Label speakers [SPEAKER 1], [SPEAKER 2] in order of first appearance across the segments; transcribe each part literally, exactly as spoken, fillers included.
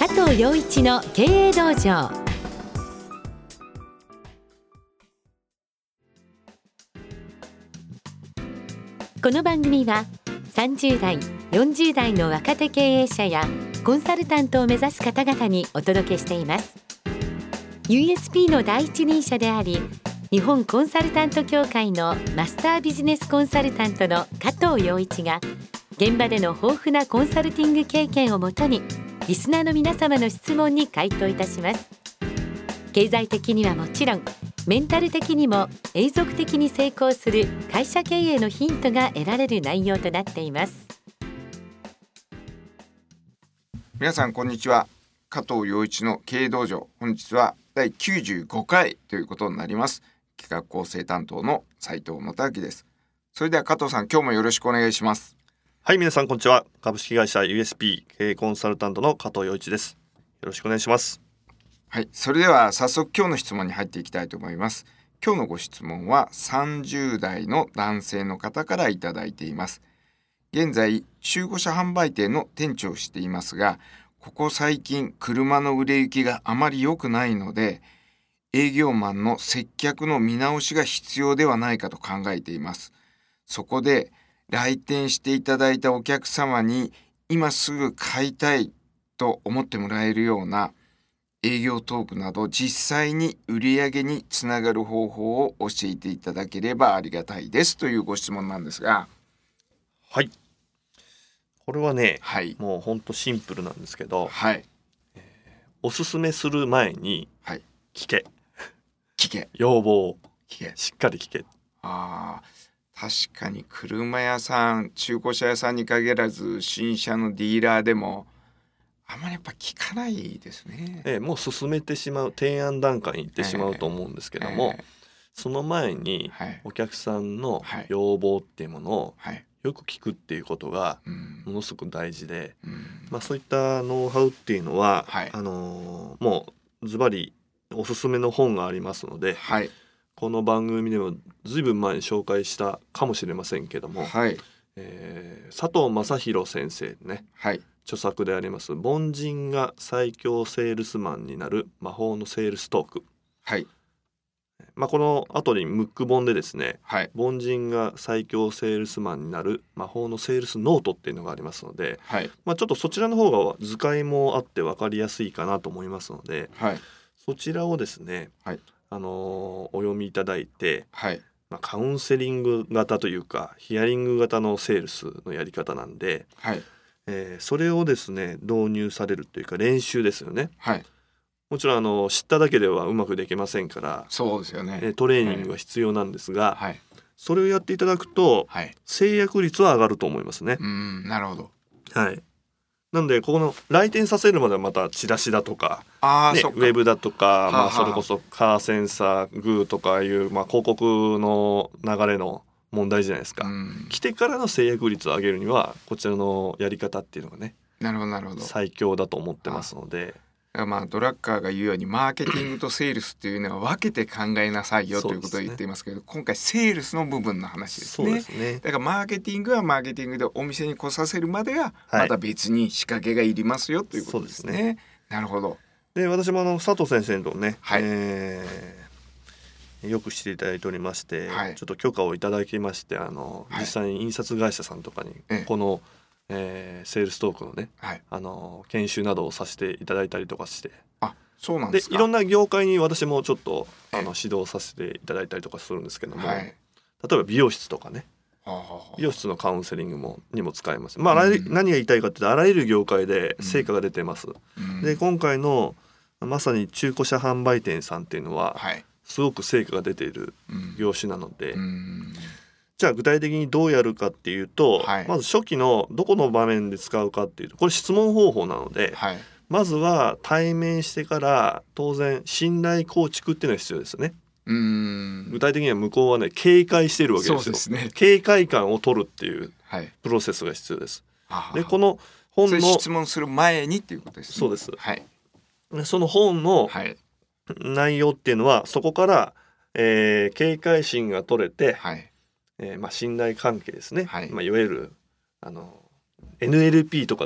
[SPEAKER 1] 藤陽一の経営道場。この番組はさんじゅう代、よんじゅう代の若手経営者やコンサルタントを目指す方々にお届けしています。 ユーエスピー の第一人者であり、日本コンサルタント協会のマスタービジネスコンサルタントの加藤陽一が、現場での豊富なコンサルティング経験をもとにリスナーの皆様の質問に回答いたします。経済的にはもちろん、メンタル的にも永続的に成功する会社経営のヒントが得られる内容となっています。
[SPEAKER 2] 皆さんこんにちは。加藤陽一の経営道場、本日はだいきゅうじゅうごかいということになります。企画構成担当の斉藤元明です。それでは加藤さん、今日もよろしくお願いします。
[SPEAKER 3] はい、皆さんこんにちは。株式会社 ユーエスピー 経営コンサルタントの加藤陽一です。よろしくお願いします。
[SPEAKER 2] はい、それでは早速今日の質問に入っていきたいと思います。今日のご質問はさんじゅう代の男性の方からいただいています。現在中古車販売店の店長をしていますが、ここ最近車の売れ行きがあまり良くないので、営業マンの接客の見直しが必要ではないかと考えています。そこで来店していただいたお客様に今すぐ買いたいと思ってもらえるような営業トークなど実際に売り上げにつながる方法を教えていただければありがたいですというご質問なんですが。
[SPEAKER 3] はい、これはね、
[SPEAKER 2] はい、
[SPEAKER 3] もうほんとシンプルなんですけど、
[SPEAKER 2] はい、
[SPEAKER 3] えー、おすすめする前に聞け、はい、
[SPEAKER 2] 聞け、
[SPEAKER 3] 要望を
[SPEAKER 2] 聞け、
[SPEAKER 3] しっかり聞け。
[SPEAKER 2] あー、確かに車屋さん、中古車屋さんに限らず新車のディーラーでもあんまりやっぱ聞かないですね。
[SPEAKER 3] えー、もう進めてしまう、提案段階に行ってしまうと思うんですけども、えーえー、その前にお客さんの要望っていうものをよく聞くっていうことがものすごく大事で、うん、まあ、そういったノウハウっていうのは、はい、あのー、もうズバリおすすめの本がありますので、はい、この番組でもずいぶん前に紹介したかもしれませんけども、はい、えー、佐藤正弘先生ね、はい、著作であります凡人が最強セールスマンになる魔法のセールストーク、はい、まあ、この後にムック本でですね、はい、凡人が最強セールスマンになる魔法のセールスノートっていうのがありますので、はい、まあ、ちょっとそちらの方が図解もあって分かりやすいかなと思いますので、はい、そちらをですね、はい、あのー、お読みいただいて、はい、まあ、カウンセリング型というかヒアリング型のセールスのやり方なんで、はい、えー、それをですね導入されるというか練習ですよね、はい、もちろんあの知っただけではうまくできませんから、そうですよね、トレーニングが必要なんですが、はい、それをやっていただくと、はい、制約率は上がると思いますね。
[SPEAKER 2] うん、なるほど、
[SPEAKER 3] はい、なのでここの来店させるまではまたチラシだとか、あ、ね、ウェブだとか、はあはあ、まあ、それこそカーセンサーグーとかいう、まあ、広告の流れの問題じゃないですか、うん、来てからの制約率を上げるにはこちらのやり方っていうのがね、
[SPEAKER 2] なるほどなるほど、
[SPEAKER 3] 最強だと思ってますので、
[SPEAKER 2] まあ、ドラッカーが言うようにマーケティングとセールスっていうのは分けて考えなさいよということを言っていますけど、ね、今回セールスの部分の話ですね。そうですね。だからマーケティングはマーケティングでお店に来させるまではまた別に仕掛けがいりますよということですね。そうですね。なるほど。
[SPEAKER 3] で、私もあの佐藤先生とね、はい、えー、よくしていただいておりまして、はい、ちょっと許可をいただきまして、あの、はい、実際に印刷会社さんとかにこの、えー、セールストークのね、はい、あの研修などをさせていただいたりとかして、
[SPEAKER 2] あ、そうなんですか。
[SPEAKER 3] でいろんな業界に私もちょっとあの指導させていただいたりとかするんですけども、はい、例えば美容室とかね、はあはあ、美容室のカウンセリングもにも使えます。まあ、うん、何が言いたいかというと、あらゆる業界で成果が出てます、うん、で今回のまさに中古車販売店さんっていうのは、はい、すごく成果が出ている業種なので、うんうん、じゃあ具体的にどうやるかっていうと、はい、まず初期のどこの場面で使うかっていうと、これ質問方法なので、はい、まずは対面してから当然信頼構築っていうのが必要ですよね。うーん、具体的には向こうはね警戒してるわけですよ。そうですね、警戒感を取るっていうプロセスが必要です、はい、でこの本の
[SPEAKER 2] 質問する前にっていうことですね。
[SPEAKER 3] そうです、はい、でその本の内容っていうのはそこから、えー、警戒心が取れて、はい、えーまあ、信頼関係ですね、はい、まあ、いわゆるあの エヌエルピー とかの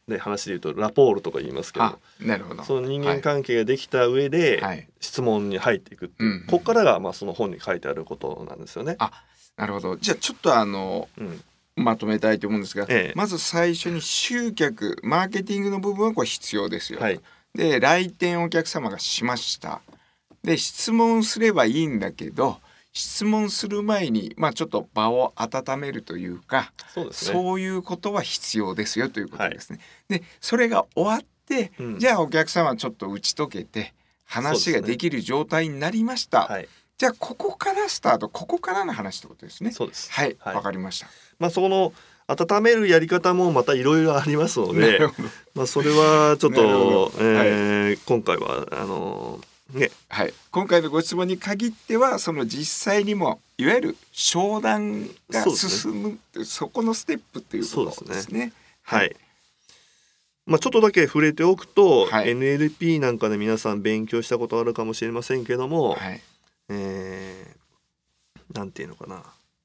[SPEAKER 3] で話で言うとラポールとか言いますけど、
[SPEAKER 2] なるほど、
[SPEAKER 3] その人間関係ができた上で、はい、質問に入っていくっていう、うん、ここからがまあその本に書いてあることなんですよね。
[SPEAKER 2] あ、なるほど。じゃあちょっとあの、うん、まとめたいと思うんですが、ええ、まず最初に集客マーケティングの部分はこれ必要ですよ、はい、で来店お客様がしました。で質問すればいいんだけど、質問する前に、まあ、ちょっと場を温めるというか、そうですね、そういうことは必要ですよということですね、はい、でそれが終わって、うん、じゃあお客様ちょっと打ち解けて話ができる状態になりました、はい、じゃあここからスタート、ここからの話ってことですね。
[SPEAKER 3] そうです、
[SPEAKER 2] はい、わ、はい、かりました。
[SPEAKER 3] まあ、その温めるやり方もまたいろいろありますので、まあ、それはちょっと、えーはい、今回はあのーね、
[SPEAKER 2] はい、今回のご質問に限ってはその実際にもいわゆる商談が進む そ,、ね、そこのステップっていうことですね。
[SPEAKER 3] はい、はい、まあ、ちょっとだけ触れておくと、はい、エヌエルピー なんかで皆さん勉強したことあるかもしれませんけども、はい、えー、なんていうのかな、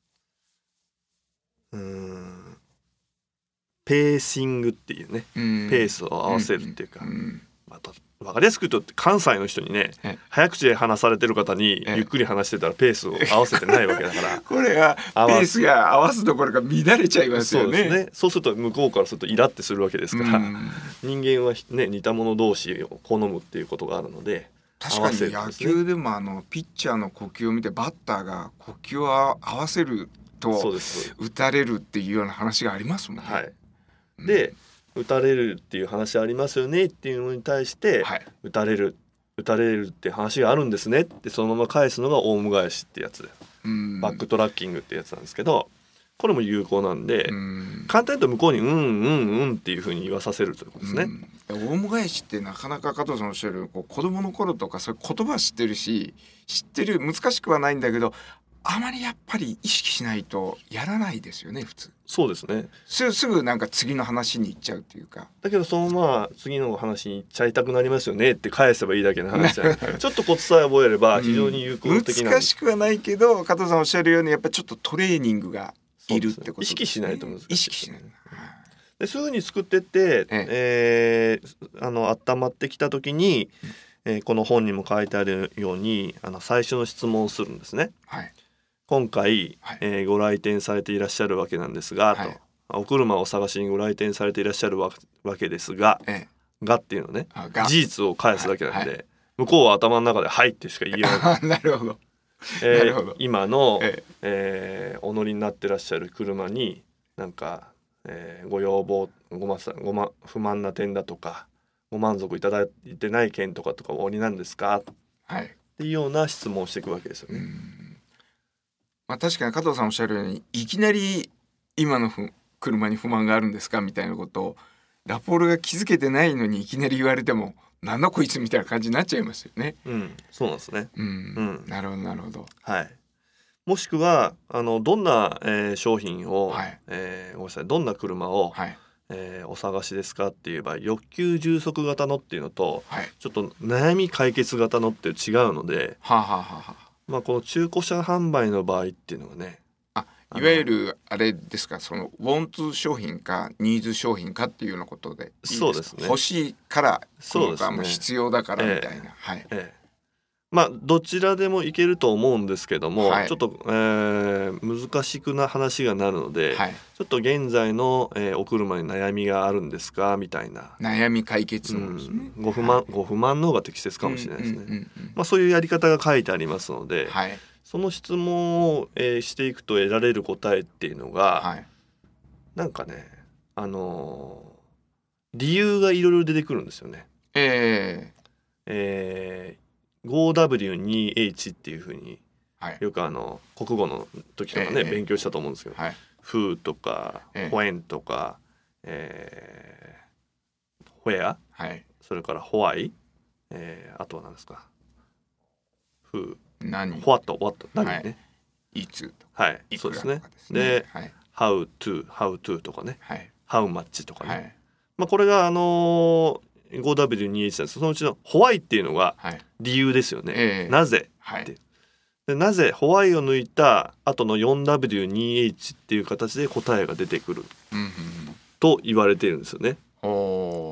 [SPEAKER 3] うーんペーシングっていうね、ペースを合わせるっていうか、うんうん、また分かりやすく言うと関西の人にね、早口で話されてる方にゆっくり話してたらペースを合わせてないわけだから
[SPEAKER 2] これがペースが合わすところが乱れちゃいますよね。
[SPEAKER 3] そうですね。そうすると向こうからするとイラってするわけですから、うん、人間は、ね、似た者同士を好むっていうことがあるので、
[SPEAKER 2] 確かに野球でもあのピッチャーの呼吸を見てバッターが呼吸を合わせると打たれるっていうような話がありますもんね。
[SPEAKER 3] はい、で、うん打たれるっていう話ありますよねっていうのに対して、はい、打たれる打たれるって話があるんですねってそのまま返すのがオウム返しってやつで、うんバックトラッキングってやつなんですけど、これも有効なんで、うん簡単に言うと向こうにうんうんうんっていう風に言わさせるということですね。
[SPEAKER 2] オウム返しってなかなか加藤さんおっしゃるようにこう子供の頃とかそういう言葉知ってるし知ってる難しくはないんだけど、あまりやっぱり意識しないとやらないですよね普通。
[SPEAKER 3] そうですね。
[SPEAKER 2] す, すぐなんか次の話に行っちゃうっていうか。
[SPEAKER 3] だけどそのまま次の話に行っちゃいたくなりますよねって返せばいいだけの話じゃないちょっとコツさえ覚えれば非常に有効的な、
[SPEAKER 2] うん、難しくはないけど加藤さんおっしゃるようにやっぱりちょっとトレーニングがいるってことですね。
[SPEAKER 3] 意識しないと難しい、ね、
[SPEAKER 2] 意識しない。
[SPEAKER 3] でそういう風に作ってって、えええー、あの温まってきた時に、うんえー、この本にも書いてあるようにあの最初の質問をするんですね。はい今回、はいえー、ご来店されていらっしゃるわけなんですが、はい、とお車を探しにご来店されていらっしゃるわけですが、ええ、がっていうのね事実を返すだけなんで、はいはい、向こうは頭の中ではいってしか言えない
[SPEAKER 2] なるほど、
[SPEAKER 3] えー、なるほど今の、えええー、お乗りになってらっしゃる車になんか、えー、ご要望 ご, まご、ま、不満な点だとかご満足いただいてない件とかとかおありなんですか、はい、っていうような質問をしていくわけですよね。うん
[SPEAKER 2] まあ、確かに加藤さんおっしゃるようにいきなり今のふ車に不満があるんですかみたいなことをラポールが気づけてないのにいきなり言われてもなんだこいつみたいな感じになっちゃいますよね。
[SPEAKER 3] うん、そうなんですね。
[SPEAKER 2] うん、うん、なるほどなるほど。
[SPEAKER 3] はい。もしくはあのどんな、えー、商品を、はいえー、ごめんなさいどんな車を、はいえー、お探しですかって言えば欲求充足型のっていうのと、はい、ちょっと悩み解決型のって違うので。はあはあはあまあ、この中古車販売の場合っていうのはね
[SPEAKER 2] あいわゆるあれですかそのウォンツ商品かニーズ商品かっていうようなことでいいですか。そうですね。欲しいからそうですね必要だからみたいな、ええはいええ、
[SPEAKER 3] まあどちらでもいけると思うんですけども、はい、ちょっと、えー、難しくな話がなるので、はい、ちょっと現在の、えー、お車に悩みがあるんですかみたいな
[SPEAKER 2] 悩み解決のですね、
[SPEAKER 3] うん、ご不満、はい、ご不満の方が適切かもしれないですね、うんうんうんうんまあ、そういうやり方が書いてありますので、はい、その質問を、えー、していくと得られる答えっていうのが、はい、なんかねあのー、理由がいろいろ出てくるんですよね。えー、えーごダブリューにエイチ っていう風に、はい、よくあの国語の時とかね、えー、勉強したと思うんですけど、はい、フーとか、えー、ホエンとか、えー、ホエア、はい、それからホワイ、えー、あとは何ですかフー
[SPEAKER 2] 何
[SPEAKER 3] ホワットホワット何ね、はい、
[SPEAKER 2] いつと
[SPEAKER 3] か、はい、そうですね。で、はい、how to how to とかね、はい、how much とかね、はいまあ、これがあのーごダブリューにエイチ なんです。そのうちのホワイっていうのが理由ですよね、はいえー、なぜ、はい、でなぜホワイを抜いた後の よんダブリューにエイチ っていう形で答えが出てくる、うんうん、と言われているんですよね。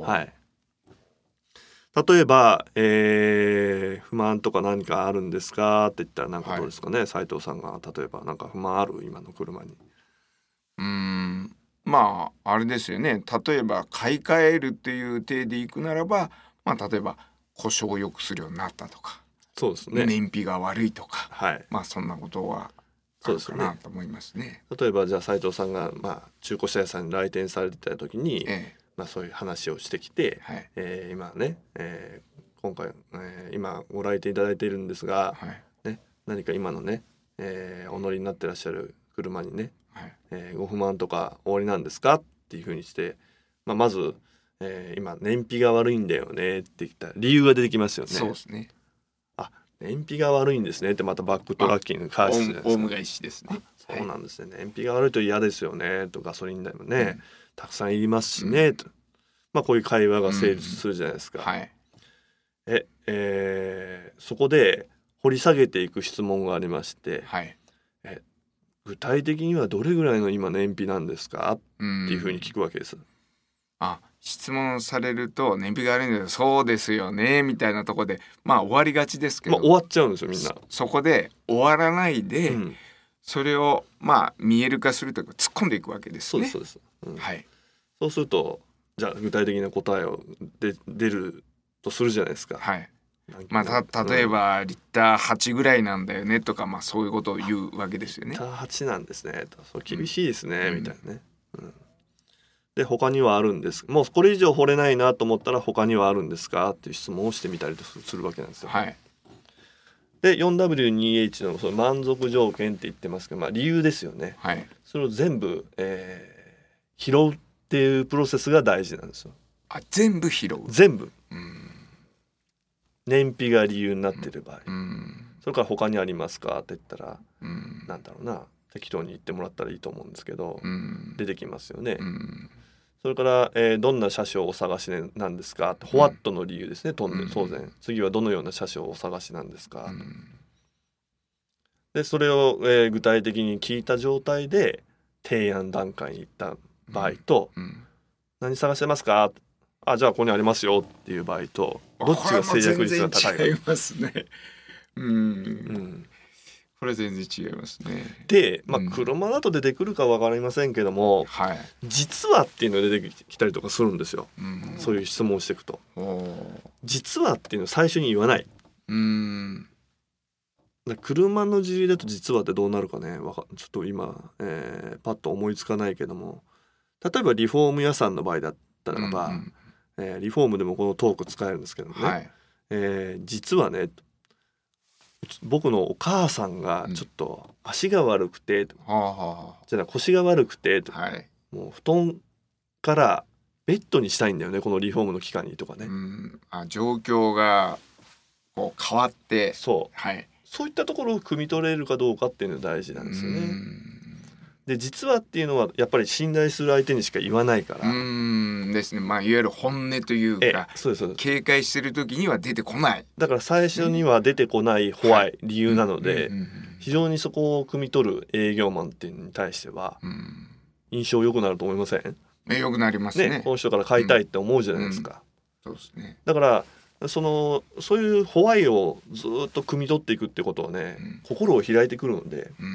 [SPEAKER 3] はい、例えば、えー、不満とか何かあるんですかって言ったら何かどうですかね、斉、はい、藤さんが例えば何か不満ある今の車に。
[SPEAKER 2] うーんまああれですよね、例えば買い替えるっていう体でいくならば、まあ、例えば故障を良くするようになったとか、
[SPEAKER 3] そうですね、
[SPEAKER 2] 燃費が悪いとか、
[SPEAKER 3] はい、
[SPEAKER 2] まあそんなことはあるかなと思いますね。
[SPEAKER 3] 例えばじゃあ斉藤さんが、まあ、中古車屋さんに来店されてた時に、ええまあ、そういう話をしてきて、はいえー、今ね、えー、今回、えー、今ご来店いただいているんですが、はいね、何か今のね、えー、お乗りになってらっしゃる車にね、はいえー、ご不満とかおありなんですかっていうふうにして、まあ、まず、えー、今燃費が悪いんだよねって言ったら理由が出てきますよね。
[SPEAKER 2] そうですね。
[SPEAKER 3] あ、燃費が悪いんですねってまたバックトラッキング返すじゃないですか。
[SPEAKER 2] オウム返しですね。
[SPEAKER 3] そうなんですね、はい、燃費が悪いと嫌ですよねと、ガソリン代もね、うん、たくさんいりますしね、うん、と、まあ、こういう会話が成立するじゃないですか、うんはいええー、そこで掘り下げていく質問がありまして、はい、え具体的にはどれぐらいの今燃費なんですかっていうふうに聞くわけです。
[SPEAKER 2] あ、質問されると燃費が悪いんだけどそうですよねみたいなところでまあ終わりがちですけど、まあ、
[SPEAKER 3] 終わっちゃうんですよみんな。
[SPEAKER 2] そ, そこで終わらないで、うん、それをまあ見える化するというか突っ込んでいくわけですね。
[SPEAKER 3] そうですそうです、うん
[SPEAKER 2] はい、
[SPEAKER 3] そうするとじゃあ具体的な答えをで出るとするじゃないですか。
[SPEAKER 2] はい、まあ、た例えば、うん、リッターはちぐらいなんだよねとか、まあ、そういうことを言うわけですよね。
[SPEAKER 3] リッターはちなんですねと、そう厳しいですね、うん、みたいなね、うん、で他にはあるんです、もうこれ以上掘れないなと思ったら他にはあるんですかっていう質問をしてみたりとするわけなんですよ。
[SPEAKER 2] はい、
[SPEAKER 3] で よんダブリューにーエイチ のその満足条件って言ってますけど、まあ、理由ですよね、
[SPEAKER 2] はい、
[SPEAKER 3] それを全部、えー、拾うっていうプロセスが大事なんですよ。
[SPEAKER 2] あ、全部拾う、
[SPEAKER 3] 全部、
[SPEAKER 2] うん、
[SPEAKER 3] 燃費が理由になっている場合、
[SPEAKER 2] うん、
[SPEAKER 3] それから他にありますかって言ったら、
[SPEAKER 2] うん、
[SPEAKER 3] なんだろうな、適当に言ってもらったらいいと思うんですけど、
[SPEAKER 2] うん、
[SPEAKER 3] 出てきますよね、
[SPEAKER 2] うん、
[SPEAKER 3] それから、えー、どんな車種をお探しなんですかって、ホワットの理由ですね、当然、当然次はどのような車種をお探しなんですか、うん、でそれを、えー、具体的に聞いた状態で提案段階に行った場合と、うんうん、何探してますか、あ、じゃあここにありますよっていう場合と、どっちが制約率が高いか。
[SPEAKER 2] 違いますね。うん、うん、これ全然違いますね。
[SPEAKER 3] で、まあ、車だと出てくるか分かりませんけども、うんはい、実はっていうのが出てきたりとかするんですよ、うん、そういう質問をしていくと。実はっていうのを最初に言わない。うん、車の事例だと実はってどうなるかね、ちょっと今、えー、パッと思いつかないけども、例えばリフォーム屋さんの場合だったらば、うんうんえー、リフォームでもこのトーク使えるんですけどね、はいえー、実はね、僕のお母さんがちょっと足が悪くて、うん、じゃあ腰が悪くて、はい、もう布団からベッドにしたいんだよねこのリフォームの期間にとかね、
[SPEAKER 2] うん、あ状況がこう変わって、
[SPEAKER 3] そう、はい、そういったところを汲み取れるかどうかっていうのが大事なんですよね。うんで実はっていうのはやっぱり信頼する相手にしか言わないから。
[SPEAKER 2] うーんですね、まあ、いわゆる本音というか、
[SPEAKER 3] そうですそうです、
[SPEAKER 2] 警戒してる時には出てこない。
[SPEAKER 3] だから最初には出てこない怖い理由なので、非常にそこを汲み取る営業マンっていうのに対しては印象良くなると思いません？
[SPEAKER 2] え良くなりますね。
[SPEAKER 3] ね、この人から買いたいって思うじゃないですか、
[SPEAKER 2] うんうん、そうですね。
[SPEAKER 3] だからそのそういうホワイをずっと汲み取っていくってことはね、うん、心を開いてくるので、うん、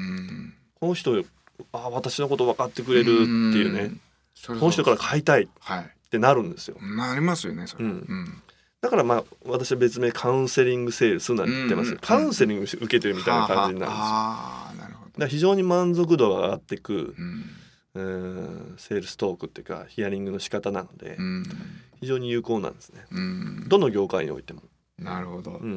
[SPEAKER 3] この人あ私のこと分かってくれるっていうね、うこの人から買いたいってなるんですよ、
[SPEAKER 2] はい、なりますよねそれ、うんうん、
[SPEAKER 3] だからまあ私は別名カウンセリングセールスなんて言ってます、うんうん、カウンセリング受けてるみたいな感じになるんですよ。
[SPEAKER 2] ああなるほど。だ
[SPEAKER 3] から非常に満足度が上がっていく、うんえー、セールストークっていうかヒアリングの仕方なので、うん、非常に有効なんですね、うん、どの業界においても。
[SPEAKER 2] なるほど、うん、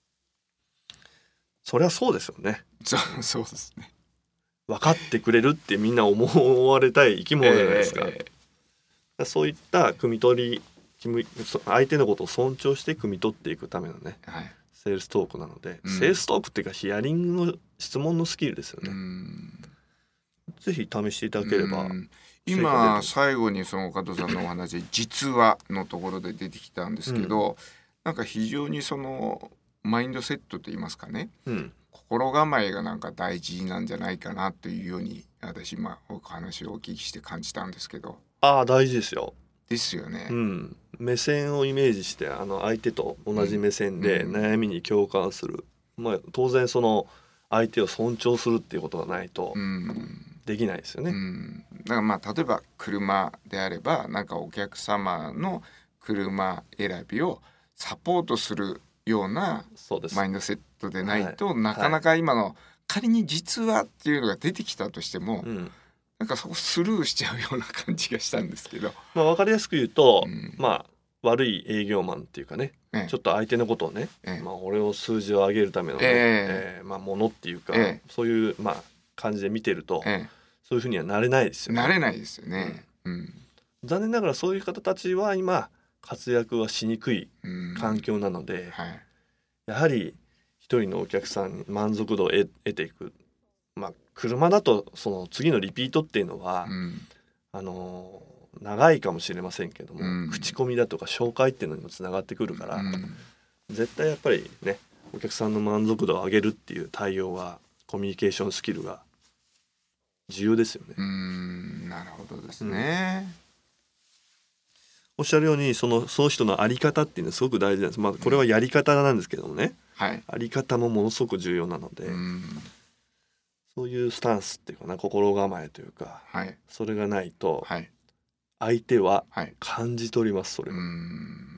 [SPEAKER 3] そりゃそうですよね。
[SPEAKER 2] そ, そうですね。
[SPEAKER 3] 分かってくれるってみんな思われたい生き物じゃないですか、えー、そういった汲み取り相手のことを尊重して汲み取っていくためのね、はい、セールストークなので、うん、セールストークっていうかヒアリングの質問のスキルですよね。うんぜひ試していただければ。
[SPEAKER 2] 今最後にその加藤さんのお話で実はのところで出てきたんですけど、うん、なんか非常にそのマインドセットといいますかね、うん心構えがなんか大事なんじゃないかなというように私今お話をお聞きして感じたんですけど。
[SPEAKER 3] ああ大事ですよ。
[SPEAKER 2] ですよね、
[SPEAKER 3] うん、目線をイメージしてあの相手と同じ目線で悩みに共感する、うんまあ、当然その相手を尊重するっていうことがないとできないですよね、うんうん、
[SPEAKER 2] だからまあ例えば車であればなんかお客様の車選びをサポートするようなマインドセットでないと、はい、なかなか今の、はい、仮に実はっていうのが出てきたとしても、うん、なんかそこスルーしちゃうような感じがしたんですけど、
[SPEAKER 3] まあ、分かりやすく言うと、うん、まあ悪い営業マンっていうかね、ええ、ちょっと相手のことをね、ええまあ、俺を数字を上げるための、ねえええーまあ、ものっていうか、ええ、そういう、まあ、感じで見てると、ええ、そういうふうにはなれないですよね。
[SPEAKER 2] なれないですよね、うんうん、
[SPEAKER 3] 残念ながらそういう方たちは今活躍はしにくい環境なので、はい、やはり一人のお客さんに満足度を得、得ていく、まあ、車だとその次のリピートっていうのは、うん、あの長いかもしれませんけども、うん、口コミだとか紹介っていうのにもつながってくるから、うん、絶対やっぱりねお客さんの満足度を上げるっていう対応はコミュニケーションスキルが重要ですよね。
[SPEAKER 2] うーんなるほどですね、
[SPEAKER 3] うん、おっしゃるようにその、その人の在り方っていうのはすごく大事なんです。まあ、これはやり方なんですけどもね、うん、在り方もものすごく重要なので、うんそういうスタンスっていうかな心構えというか、はい、それがないと、はい相手は感じ取ります。それは、うん、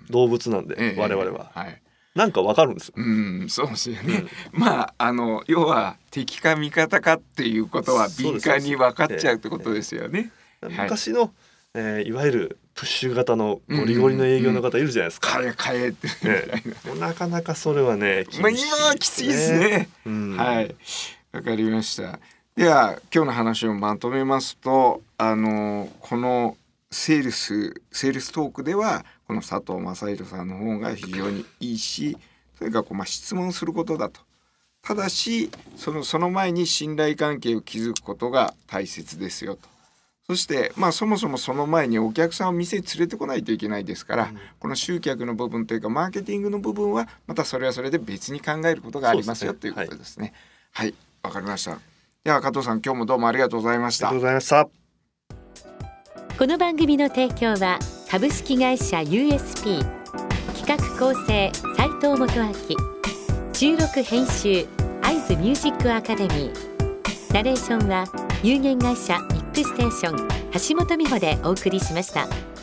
[SPEAKER 3] 動物なんで、ええ、我々は、はい、なんかわかるんですよ。
[SPEAKER 2] うんそうですよね、うん、まああの要は敵か味方かっていうことは敏感に分かっちゃうってことですよね。
[SPEAKER 3] えええ昔の、えー、いわゆるプッシュ型のゴリゴリの営業の方いるじゃないですか。
[SPEAKER 2] 買え買えってみたい
[SPEAKER 3] な、なかなかそれはね
[SPEAKER 2] まあ今はきついですね、うん、はいわかりました。では今日の話をまとめますとあのこのセールスセールストークではこの佐藤正弘さんの方が非常にいいしそれからこうまあ質問することだと。ただしその、その前に信頼関係を築くことが大切ですよと。そしてまあそもそもその前にお客さんを店に連れてこないといけないですから、うん、この集客の部分というかマーケティングの部分はまたそれはそれで別に考えることがありますよということですね。はい、わかりました。では加藤さん今日もどうもありがとうございました。
[SPEAKER 3] ありがとうございました。
[SPEAKER 1] この番組の提供は株式会社 ユーエスピー 企画構成斉藤元明収録編集会津ミュージックアカデミーナレーションは有限会社ミックステーション橋本美穂でお送りしました。